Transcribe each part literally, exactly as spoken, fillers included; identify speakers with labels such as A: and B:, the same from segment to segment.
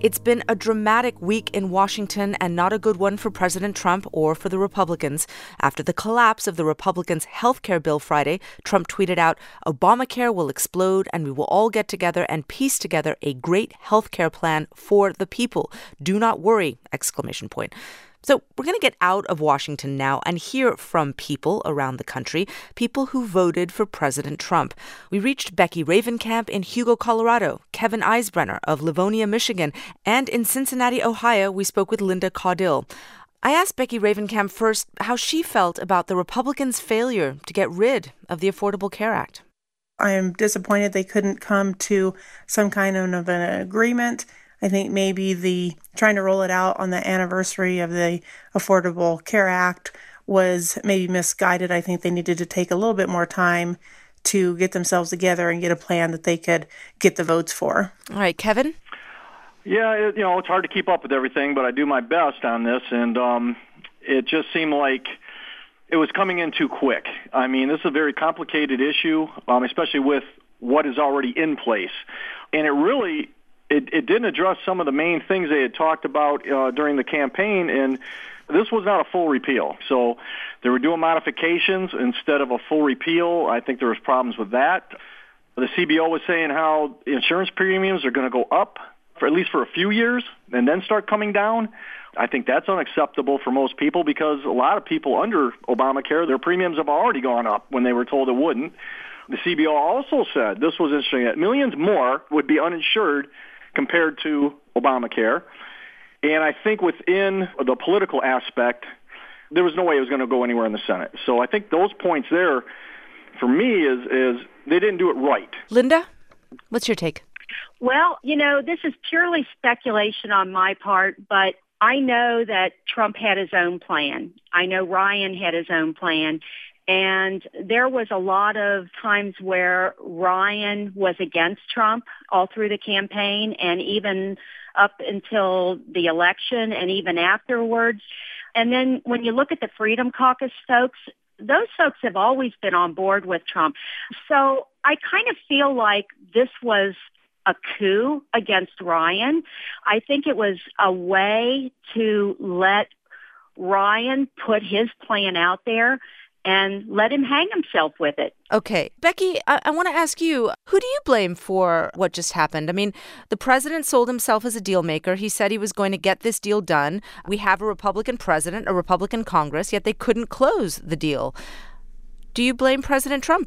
A: It's been a dramatic week in Washington and not a good one for President Trump or for the Republicans. After the collapse of the Republicans' health care bill Friday, Trump tweeted out, "Obamacare will explode and we will all get together and piece together a great health care plan for the people. Do not worry!" Exclamation point. So we're going to get out of Washington now and hear from people around the country, people who voted for President Trump. We reached Becky Ravenkamp in Hugo, Colorado, Kevin Eisbrenner of Livonia, Michigan, and in Cincinnati, Ohio, we spoke with Linda Caudill. I asked Becky Ravenkamp first how she felt about the Republicans' failure to get rid of the Affordable Care Act.
B: I am disappointed they couldn't come to some kind of an agreement. I think maybe the trying to roll it out on the anniversary of the Affordable Care Act was maybe misguided. I think they needed to take a little bit more time to get themselves together and get a plan that they could get the votes for.
A: All right, Kevin?
C: Yeah, it, you know, it's hard to keep up with everything, but I do my best on this, and um, it just seemed like it was coming in too quick. I mean, this is a very complicated issue, um, especially with what is already in place. And it really... It, it didn't address some of the main things they had talked about uh, during the campaign, and this was not a full repeal. So they were doing modifications instead of a full repeal. I think there was problems with that. The C B O was saying how insurance premiums are going to go up for at least for a few years and then start coming down. I think that's unacceptable for most people because a lot of people under Obamacare, their premiums have already gone up when they were told it wouldn't. The C B O also said, this was interesting, that millions more would be uninsured compared to Obamacare. And I think within the political aspect, there was no way it was going to go anywhere in the Senate. So I think those points there, for me, is is they didn't do it right.
A: Linda, what's your take?
D: Well, you know, this is purely speculation on my part, but I know that Trump had his own plan. I know Ryan had his own plan. And there was a lot of times where Ryan was against Trump all through the campaign and even up until the election and even afterwards. And then when you look at the Freedom Caucus folks, those folks have always been on board with Trump. So I kind of feel like this was a coup against Ryan. I think it was a way to let Ryan put his plan out there and let him hang himself with it.
A: Okay. Becky, I, I want to ask you, who do you blame for what just happened? I mean, the president sold himself as a deal maker. He said he was going to get this deal done. We have a Republican president, a Republican Congress, yet they couldn't close the deal. Do you blame President Trump?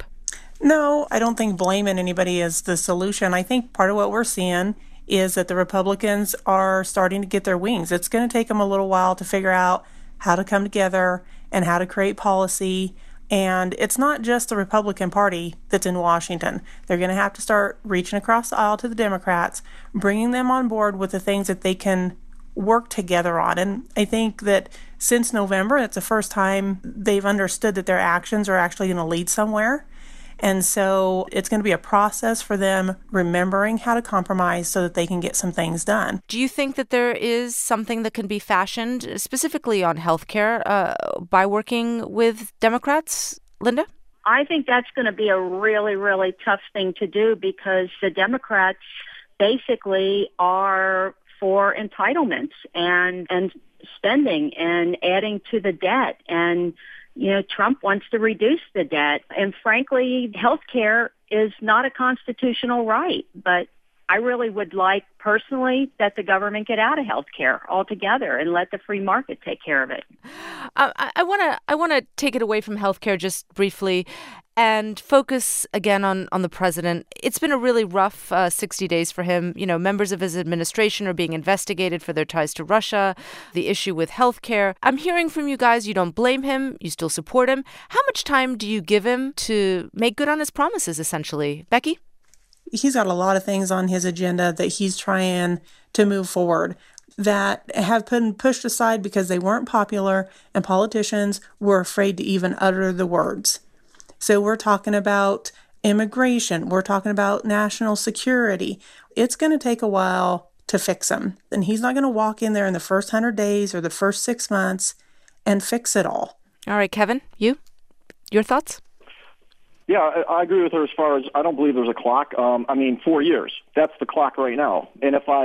B: No, I don't think blaming anybody is the solution. I think part of what we're seeing is that the Republicans are starting to get their wings. It's going to take them a little while to figure out how to come together and how to create policy. And it's not just the Republican Party that's in Washington. They're going to have to start reaching across the aisle to the Democrats, bringing them on board with the things that they can work together on. And I think that since November, it's the first time they've understood that their actions are actually going to lead somewhere. And so it's going to be a process for them remembering how to compromise so that they can get some things done.
A: Do you think that there is something that can be fashioned specifically on healthcare uh, by working with Democrats, Linda?
D: I think that's going to be a really, really tough thing to do because the Democrats basically are for entitlements and, and spending and adding to the debt. And you know, Trump wants to reduce the debt. And frankly, health care is not a constitutional right. But I really would like, personally, that the government get out of health care altogether and let the free market take care of it.
A: Uh, I want to I want to take it away from health care just briefly and focus again on, on the president. It's been a really rough uh, sixty days for him. You know, members of his administration are being investigated for their ties to Russia, the issue with health care. I'm hearing from you guys, you don't blame him, you still support him. How much time do you give him to make good on his promises, essentially? Becky?
B: He's got a lot of things on his agenda that he's trying to move forward that have been pushed aside because they weren't popular and politicians were afraid to even utter the words. So we're talking about immigration. We're talking about national security. It's going to take a while to fix them. And he's not going to walk in there in the first one hundred days or the first six months and fix it all.
A: All right, Kevin, you? Your thoughts?
C: Yeah, I, I agree with her as far as I don't believe there's a clock. Um, I mean, four years. That's the clock right now. And if I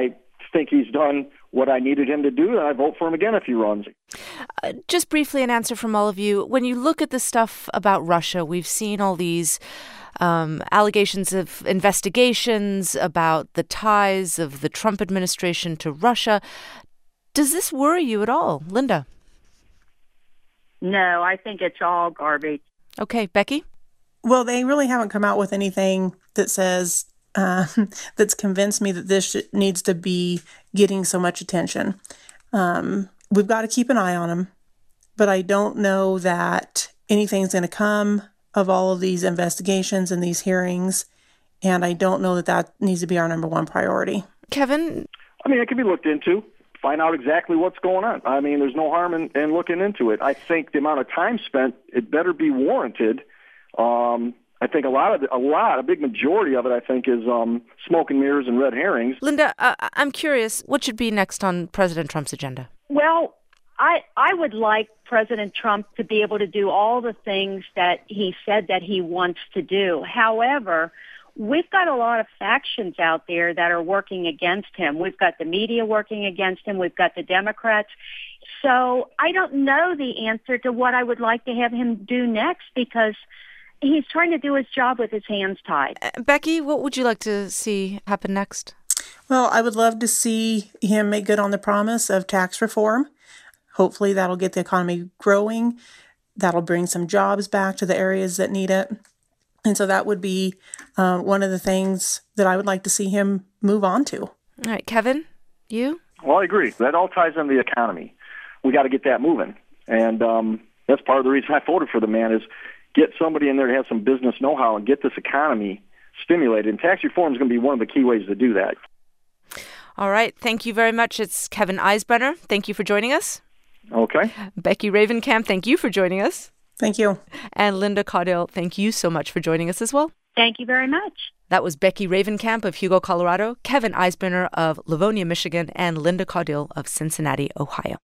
C: think he's done what I needed him to do, and I vote for him again if he runs.
A: Uh, just briefly, an answer from all of you. When you look at the stuff about Russia, we've seen all these um, allegations of investigations about the ties of the Trump administration to Russia. Does this worry you at all? Linda?
D: No, I think it's all garbage.
A: Okay, Becky?
B: Well, they really haven't come out with anything that says uh, that's convinced me that this sh- needs to be getting so much attention. Um, we've got to keep an eye on them, but I don't know that anything's going to come of all of these investigations and these hearings, and I don't know that that needs to be our number one priority.
A: Kevin?
C: I mean, it can be looked into. Find out exactly what's going on. I mean, there's no harm in, in looking into it. I think the amount of time spent, it better be warranted. Um, I think a lot of the, a lot, a big majority of it, I think, is um, smoke and mirrors and red herrings.
A: Linda, uh, I'm curious, what should be next on President Trump's agenda?
D: Well, I I would like President Trump to be able to do all the things that he said that he wants to do. However, we've got a lot of factions out there that are working against him. We've got the media working against him. We've got the Democrats. So I don't know the answer to what I would like to have him do next, because he's trying to do his job with his hands tied.
A: Uh, Becky, what would you like to see happen next?
B: Well, I would love to see him make good on the promise of tax reform. Hopefully that'll get the economy growing. That'll bring some jobs back to the areas that need it. And so that would be uh, one of the things that I would like to see him move on to.
A: All right, Kevin, you?
C: Well, I agree. That all ties into the economy. We got to get that moving. And um, that's part of the reason I voted for the man, is get somebody in there to have some business know-how and get this economy stimulated. And tax reform is going to be one of the key ways to do that.
A: All right. Thank you very much. It's Kevin Eisbrenner. Thank you for joining us.
C: Okay.
A: Becky Ravenkamp, thank you for joining us.
B: Thank you.
A: And Linda Caudill, thank you so much for joining us as well.
D: Thank you very much.
A: That was Becky Ravenkamp of Hugo, Colorado, Kevin Eisbrenner of Livonia, Michigan, and Linda Caudill of Cincinnati, Ohio.